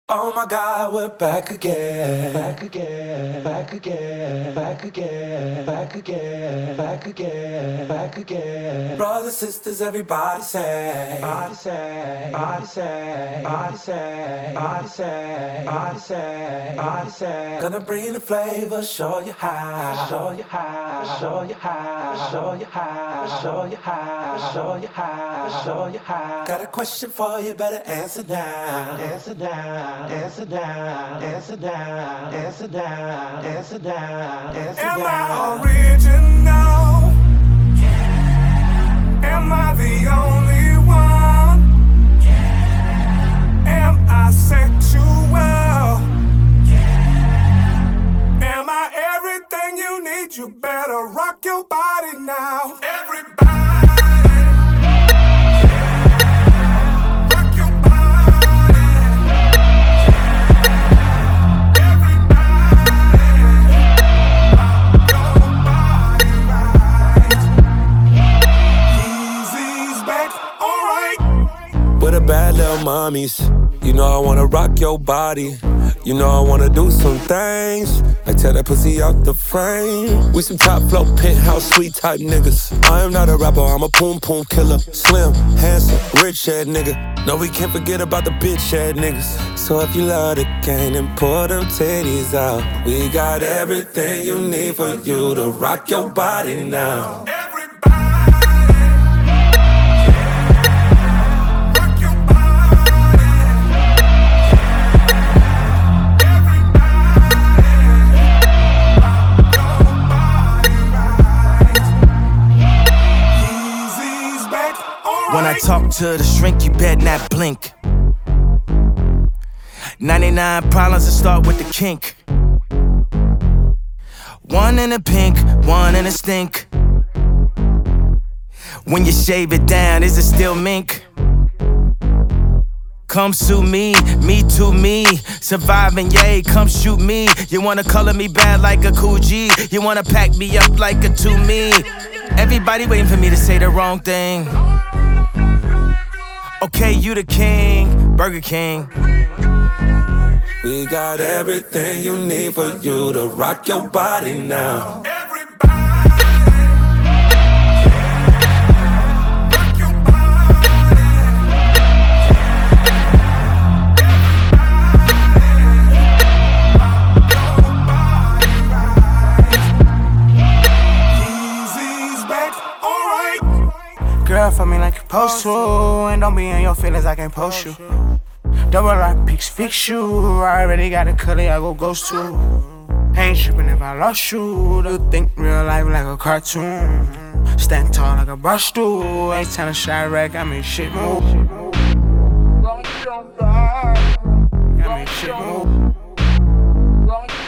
Oh my God, we're back again. Back again, back again, back again, back again, back again, back again. Brothers, sisters, everybody say, body say, body say, body say, body say, body say, body say. Gonna bring the flavor, show you how, show you how, show you how, show you how, show you how, show you how, show you how. Got a question for you, better answer now. Answer now. Answer down, answer down, answer down, answer down, answer down. Am I original? Yeah. Am I the only one? Yeah. Am I sexual? Yeah. Am I everything you need? You better rock your body now. Everybody. With the bad little mommies, you know I wanna rock your body. You know I wanna do some things, like tear that pussy out the frame. We some top flow, penthouse suite type niggas. I am not a rapper, I'm a poom poom killer. Slim, handsome, rich head nigga. No, we can't forget about the bitch head niggas. So if you love the game, then pull them titties out. We got everything you need for you to rock your body now. When I talk to the shrink, you better not blink. 99 problems that start with the kink. One in a pink, one in a stink. When you shave it down, is it still mink? Come sue me, me to me. Surviving, yay, come shoot me. You wanna color me bad like a cool G. You wanna pack me up like a 2-me. Everybody waiting for me to say the wrong thing. Okay, you the king, Burger King. We got everything you need for you to rock your body now. Girl, for me like you supposed to, and don't be in your feelings, I can't post you. Double lock pics, fix you. I already got a color, I go ghost to. Ain't tripping if I lost you. You think real life like a cartoon. Stand tall like a brush stool. Ain't time to shot wreck, I mean shit move. Got me shit move.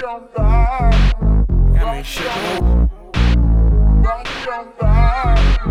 Got me shit move.